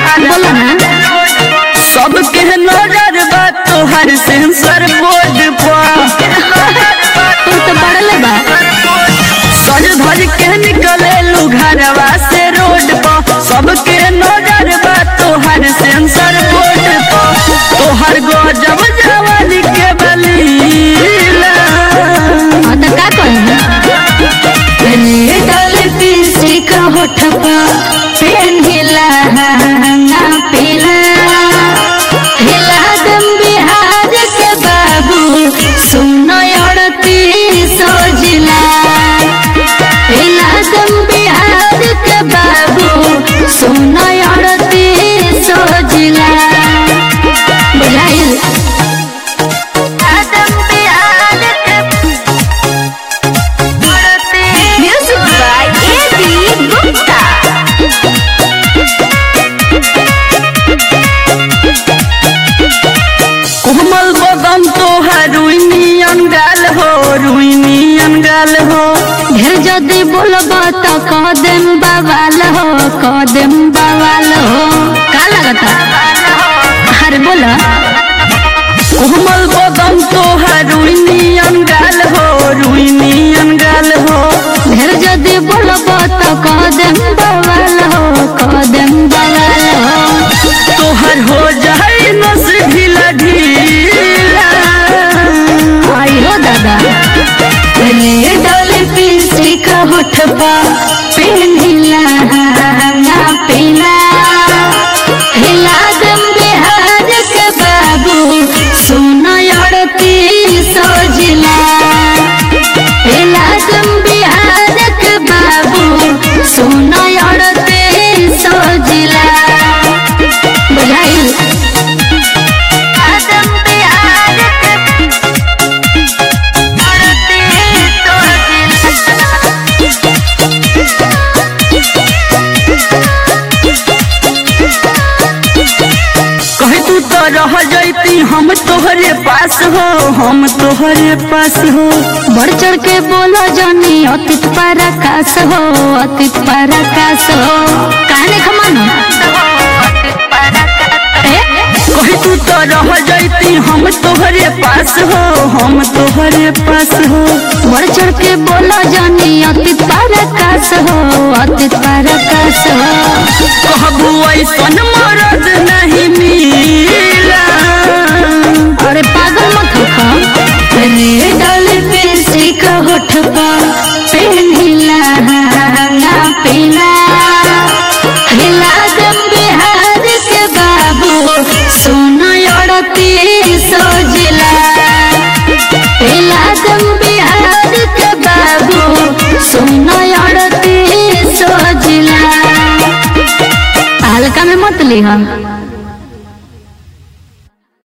बोला ना सबके नजर बा तोहर सेंसर बोर्ड पर तो पड़ल बा सज धज के निकले लू घरवा से रोड पर सबके नजर बा तोहर सेंसर बोर्ड पर तोहर गजब जवानी के बलीला तो का कही डल पिस्टिक होठ पर पेन हिला ना पीला हिला दम बिहार के बाबू सुनो औरती सोजिला हिला दम बिहार के बाबू सुनो औरती सोजिला बुझाइल म्यूजिक बाय एबी गुप्ता कोमल बदन तोहर रुइनियन गाल हो रुइनियन गाल हो ढेर जदी बोलब तो कदम बवाल हो कदम बवाल हो का लगता अरे बोला कोमल बदन तोहर रुइनियन गाल हो रुइनियन गाल हो ढेर जदी बोलब तो कदम बवाल हो कदम बवाल हो तोहर हो जाए नस ढीला ढीला आई हो दादा डल पिस्टिक होठ पर पेन हिला ना पीला हिला दम बिहार के बाबू सुनो औरती सोजिला हिला दम बिहार के बाबू सुनो औरती सोजिला बुझाइल आदम बिहार के कहे तू तो रह जैती हम तोहरे पास हो हम तोहरे पास हो बढ़ चढ़ के बोलो जानी अतीत पराकाश हो अतीत पराकाश हो काने खमानो कहे तू तो रह जैती हम तोहरे पास हो हम तोहरे पास हो बढ़ चढ़ के बोलो जानी अतीत पराकाश हो अतीत पराकाश हो कहबू ऐसन मरद नहीं मिला अरे पागल मत हो डल पिस्टिक होठ पर पेन हिला ना पीला हिला दम बिहार के बाबू सुनो औरती सोजिला हिला दम बिहार के बाबू सुनो औरती सोजिला हल्का में मत ली हम